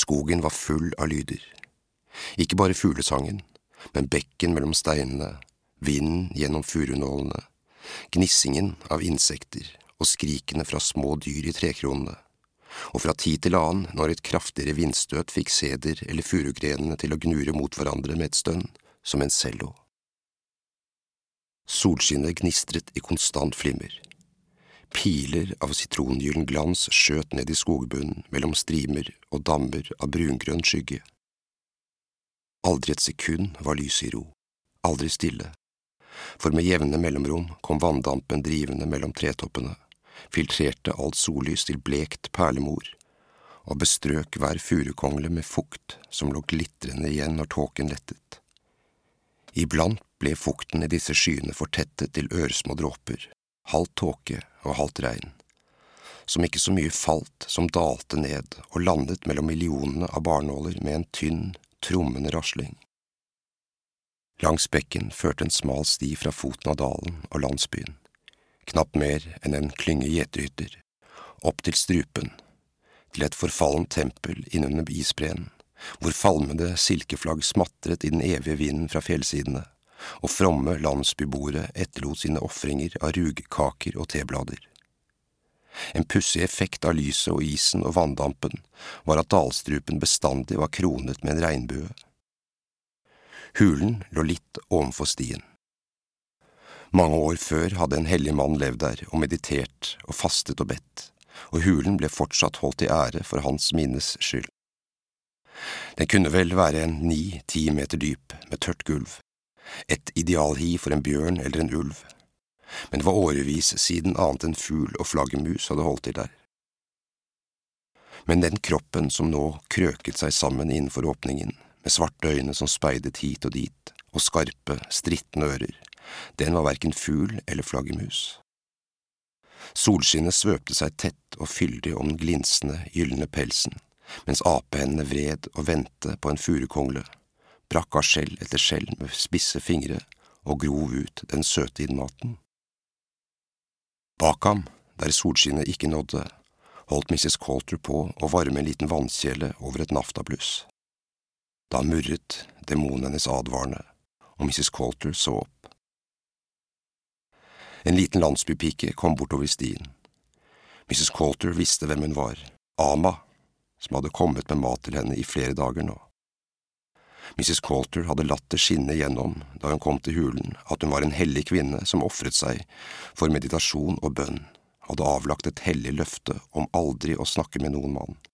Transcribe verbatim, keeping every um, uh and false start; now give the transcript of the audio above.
Skogen var full av lyder. Ikke bare fuglesangen, men bekken mellom steinene, vinden gjennom furunålene, gnissingen av insekter og skrikene fra små dyr i trekronene, og fra tid til annen når et kraftigere vindstøt fikk seder eller furugrenene til å gnure mot hverandre med et stønn, som en cello. Solskinnet gnistret i konstant flimmer. Piler av sitrongyllen glans skjøt ned i skogbunnen mellom strimer og dammer av brungrønn skygge. Aldri et sekund var lyset i ro, aldri stille, for med jevne mellomrom kom vanndampen drivende mellom tretoppene, filtrerte alt sollys til blekt perlemor, og bestrøk hver furukongle med fukt som lå glitrende igjen når tåken lettet. Iblant ble fukten i disse skyene fortettet til ørsmå dråper, halvt tåke og halvt regn, som ikke så mye falt som dalte ned og landet mellom millionene av barnåler med en tynn, trommende rasling. Langs bekken førte en smal sti fra foten av dalen og landsbyen, knapt mer enn en klynge gjeterhytter, opp til strupen, til et forfallent tempel innunder isbreen, hvor falmende silkeflagg smatret i den evige vinden fra fjellsidene, og fromme landsbyboere etterlot sine offringer av rugkaker og teblader. En pussig effekt av lyset og isen og vanndampen var at dalstrupen bestandig var kronet med en regnbue. Hulen lå litt ovenfor stien. Mange år før hadde en hellig mann levd der og meditert og fastet og bedt, og hulen ble fortsatt holdt i ære for hans minnes skyld. Den kunne vel være en ni-ti meter dyp med tørt gulv, et idealhi for en bjørn eller en ulv, men det var årevis siden annet enn fugl og flaggermus hadde holdt til der. Men den kroppen som nå krøket seg sammen innenfor åpningen, med svarte øyne som speidet hit og dit, og skarpe, strittende ører, den var hverken fugl eller flaggermus. Solskinnet svøpte seg tett og fyldig om den glinsende, gyllene pelsen, mens apehendene vred og vendte på en furukongle, brakk av skjell etter skjell med spisse fingre og grov ut den søte innmaten. Bak ham, der solskinnet ikke nådde, holdt missus Coulter på å varme en liten vannkjele over et naftabluss. Da murret demonen hennes advarende, og missus Coulter så opp. En liten landsbypike kom bortover stien. missus Coulter visste hvem hun var, Ama, som hadde kommet med mat til henne i flere dager nå. missus Coulter hadde latt det skinne gjennom da hun kom til hulen at hun var en hellig kvinne som offret seg for meditasjon og bønn, hadde avlagt et hellig løfte om aldri å snakke med noen mann.